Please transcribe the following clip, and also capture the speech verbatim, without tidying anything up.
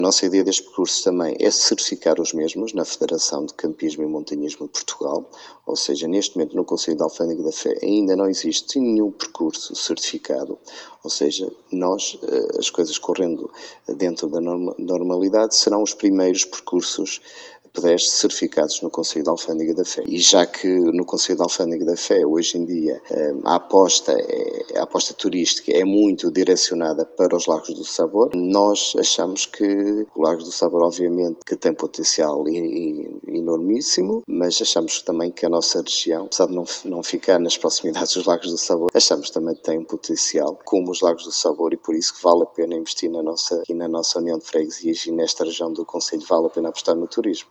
A nossa ideia deste percurso também é certificar os mesmos na Federação de Campismo e Montanhismo de Portugal, ou seja, neste momento no Conselho de Alfândega da Fé ainda não existe nenhum percurso certificado, ou seja, nós, as coisas correndo dentro da normalidade, serão os primeiros percursos pedestres certificados no Conselho de Alfândega da Fé. E já que no Conselho de Alfândega da Fé, hoje em dia, a aposta, é, a aposta turística é muito direcionada para os Lagos do Sabor, nós achamos que o Lagos do Sabor, obviamente, que tem potencial enormíssimo, mas achamos também que a nossa região, apesar de não, não ficar nas proximidades dos Lagos do Sabor, achamos também que tem um potencial como os Lagos do Sabor, e por isso que vale a pena investir na nossa, aqui na nossa União de Freguesias e nesta região do Conselho vale a pena apostar no turismo.